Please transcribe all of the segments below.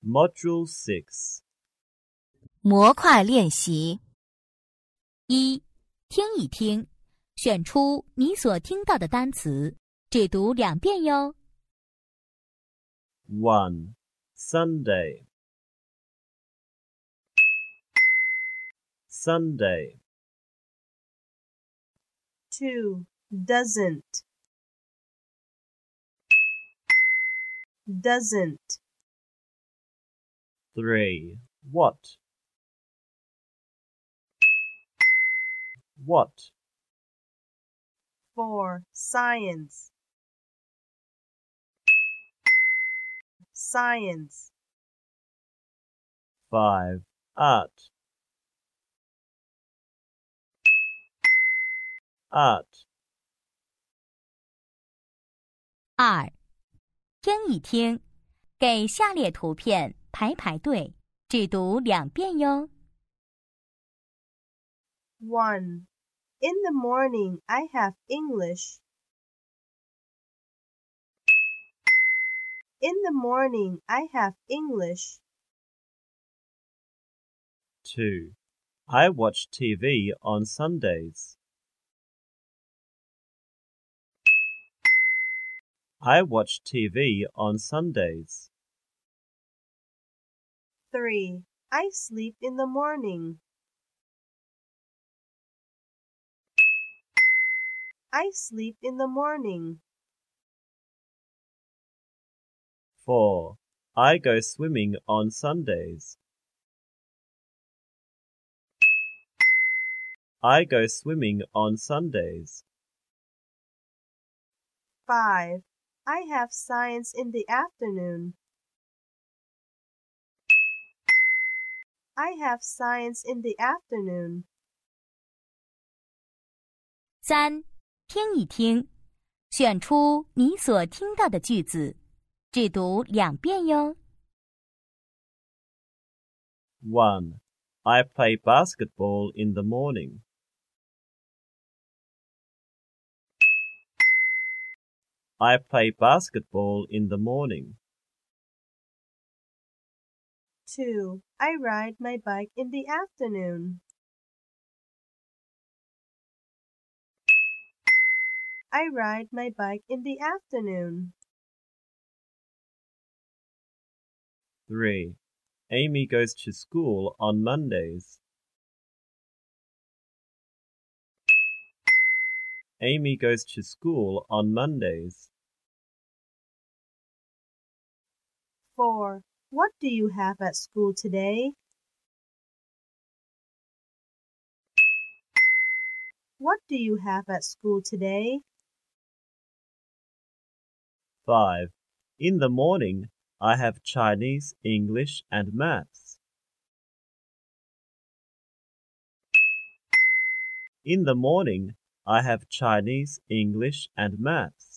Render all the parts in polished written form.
Module 6. 模块练习。一，听一听，选出你所听到的单词，只读2遍哟。 1. Sunday. Sunday. 2. Doesn't. Doesn't. 3. What? What? 4. Science. Science. 5. Art. Art. 2，听一听，给下列图片排排队，只读2遍哟。 1. In the morning, I have English. In the morning, I have English. 2. I watch TV on Sundays. I watch TV on Sundays. 3. I sleep in the morning. I sleep in the morning. 4. I go swimming on Sundays. I go swimming on Sundays. 5. I have science in the afternoon. I have science in the afternoon. 3，听一听，选出你所听到的句子，只读2遍哟。 1. I play basketball in the morning. I play basketball in the morning. 2. I ride my bike in the afternoon. I ride my bike in the afternoon. 3. Amy goes to school on Mondays. Amy goes to school on Mondays. 4. What do you have at school today? What do you have at school today? 5. In the morning, I have Chinese, English, and maths. In the morning, I have Chinese, English, and maths.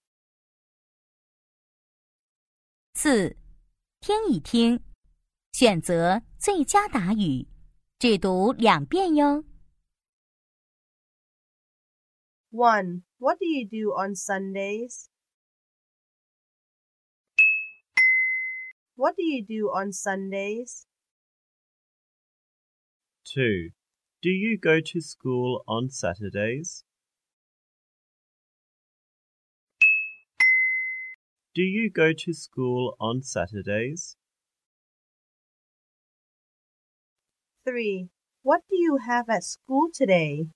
4，听一听，选择最佳答语，只读2遍哟。 1. What do you do on Sundays? What do you do on Sundays? 2. Do you go to school on Saturdays? Do you go to school on Saturdays? 3. What do you have at school today?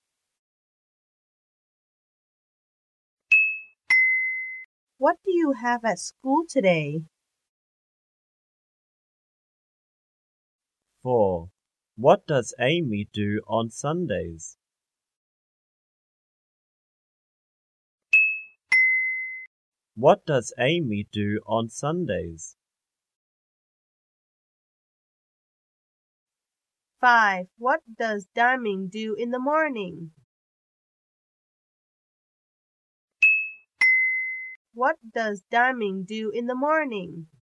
What do you have at school today? 4. What does Amy do on Sundays? What does Amy do on Sundays? 5. What does Darming do in the morning? What does Darming do in the morning?